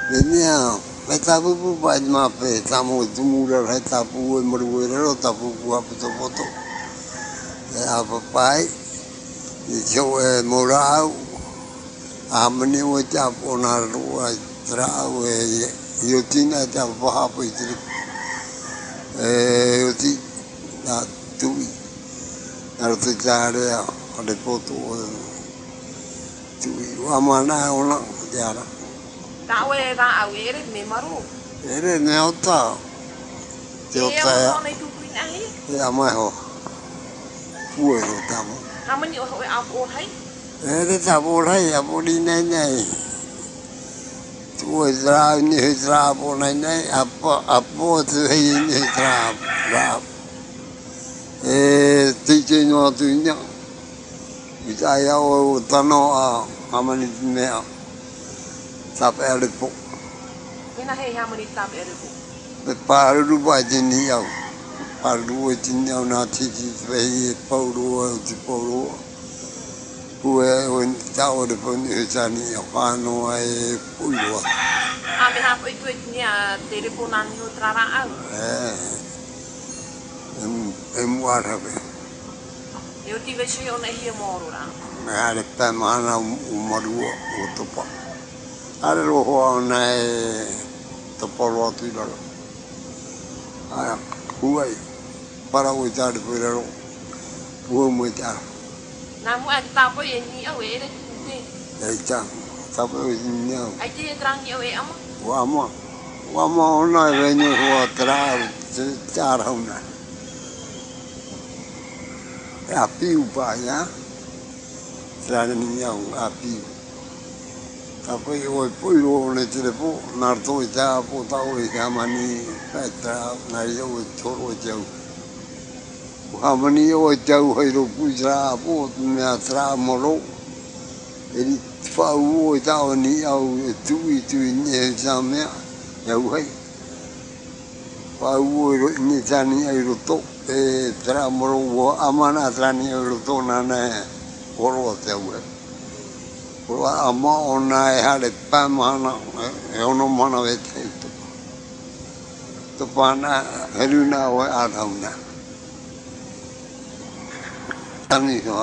Venia, tapu pai mape, tamu tumura hai tapu merwero tapu aputo poto. Apa pai, jo morau, amani o tap onaru trau yotina tap pahapo itri. Yoti na tui. Narto jare ade poto tui. Amana ona jara. Tao e ga au ere me maru. Ere ne ota. Te ota ya. Ona tu kuin ai. Ya mai ho. Fue ro tamo. Hamani o au hai. Ere tamo rai apoli nei nei. Tu dra ni dra po nei nei apo tu hei ni dra. Ti no tu nya. Ita ya o tano amani me. Tap ele po. Ina hei hamani tap ere po. Pe paru ba jini ya. Paru jini ya na ti ve pauru ti pauru. Pue on tao de pon jani ya pano ai pulo. Me hapo itu ni a telefonan ni trara au. Wara be. Eu tive che ona hi moro ra. Ale pa mana umaru o topa. Ale ro ho na topa ro tu la. Aya huai para o jade pero o mo ja. Na mu a tapo e ni au ere te. Ai cha. Tapo ni ya. Ai te trangi au e ama. Wa ma ona ve ni ho tra cha ra una. A piu pa ya. Tra ni ya a piu. Tapi oi poi ro ne te po narto ja po ta o ka mani petra na yo choro jau. Hamani o jau hai ro puja po me atra moro. Eri fa o ta o ni au tu ni ja me ya hai. Fa o ro ni ja ni ai ro to tra moro o amana tra ni ro to na ne oro te o. Wa ama ona e hale pa mana e ono mana ve te to pana heruna o adauna tani